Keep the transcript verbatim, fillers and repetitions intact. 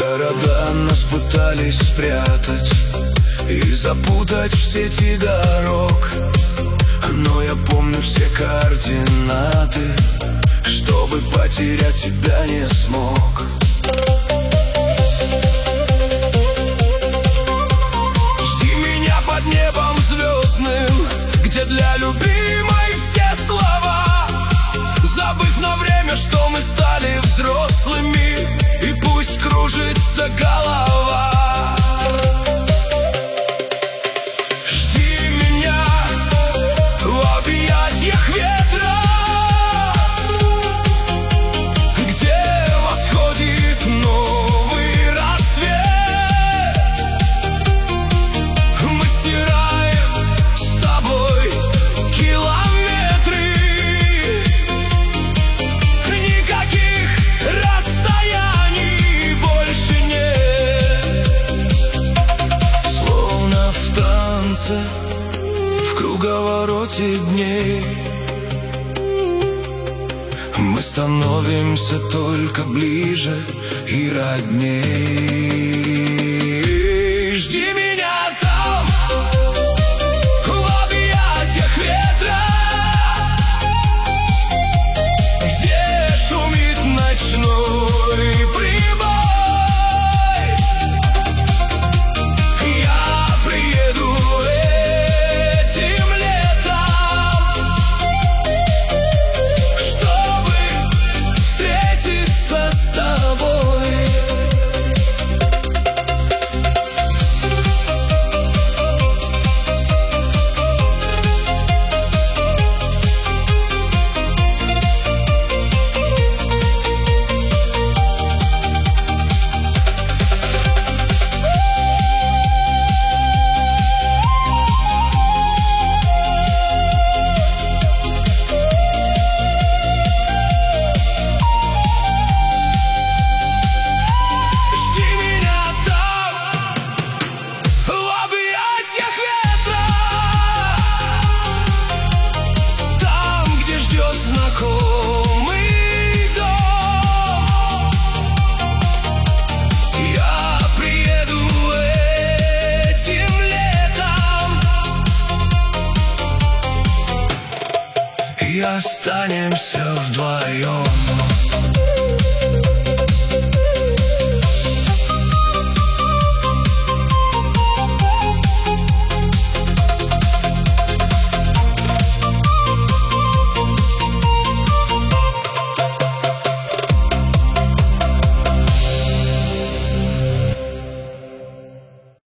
Города нас пытались спрятать и запутать в сети дорог, но я помню все координаты, чтобы потерять тебя не смог. Жди меня под небом звездным, где для любимой все слова, забыв на время, что мы стали взрослыми, и пусть кружится голова. Жди меня в объятиях ветра, где восходит новый рассвет. Мы стираем с тобой километры, никаких расстояний больше нет. Словно в танце, в круговороте дней, мы становимся только ближе и родней. Жди меня там, в объятиях ветра, где шумит ночной прибой. Я приеду этим летом, чтобы встретиться с тобой. Жди меня там, в объятиях ветра, там, где ждет знакомый дом. Я приеду этим летом, и останемся вдвоем.